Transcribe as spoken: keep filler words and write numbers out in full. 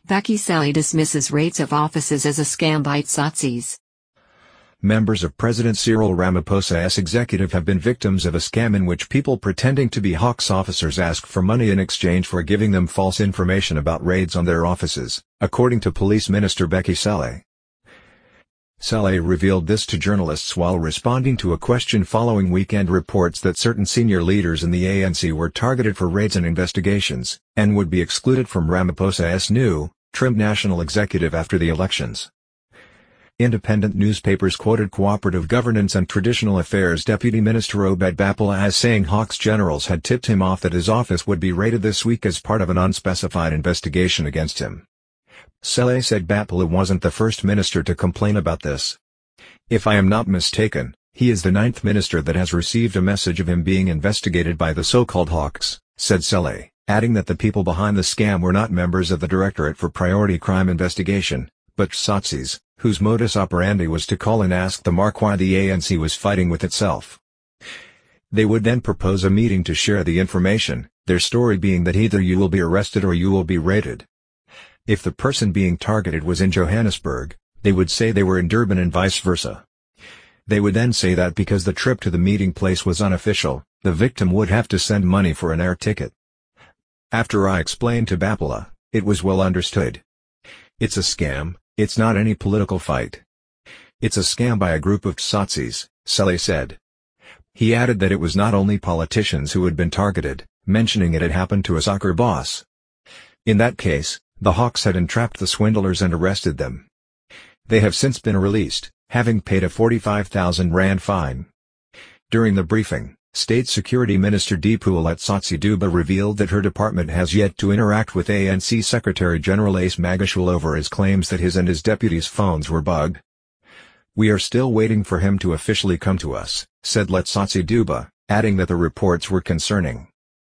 Becky Saleh dismisses raids of offices as a scam by Tsotsis. Members of President Cyril Ramaphosa's executive have been victims of a scam in which people pretending to be Hawks officers ask for money in exchange for giving them false information about raids on their offices, according to Police Minister Becky Saleh. Saleh revealed this to journalists while responding to a question following weekend reports that certain senior leaders in the A N C were targeted for raids and investigations, and would be excluded from Ramaphosa's new, trimmed national executive after the elections. Independent newspapers quoted Cooperative Governance and Traditional Affairs Deputy Minister Obed Bapala as saying Hawks generals had tipped him off that his office would be raided this week as part of an unspecified investigation against him. Saleh said Bapala wasn't the first minister to complain about this. If I am not mistaken, he is the ninth minister that has received a message of him being investigated by the so-called Hawks, said Saleh, adding that the people behind the scam were not members of the Directorate for Priority Crime Investigation, but Tsotsis, whose modus operandi was to call and ask the mark why the A N C was fighting with itself. They would then propose a meeting to share the information, their story being that either you will be arrested or you will be raided. If the person being targeted was in Johannesburg, they would say they were in Durban and vice versa. They would then say that because the trip to the meeting place was unofficial, the victim would have to send money for an air ticket. After I explained to Bapala, it was well understood. It's a scam, it's not any political fight. It's a scam by a group of Tsotsis, Saleh said. He added that it was not only politicians who had been targeted, mentioning it had happened to a soccer boss. In that case, the Hawks had entrapped the swindlers and arrested them. They have since been released, having paid a forty-five thousand rand fine. During the briefing, State Security Minister Dipuolet Tsotsi Dube revealed that her department has yet to interact with A N C Secretary-General Ace Magashule over his claims that his and his deputies' phones were bugged. We are still waiting for him to officially come to us, said Letsatsi Dube, adding that the reports were concerning.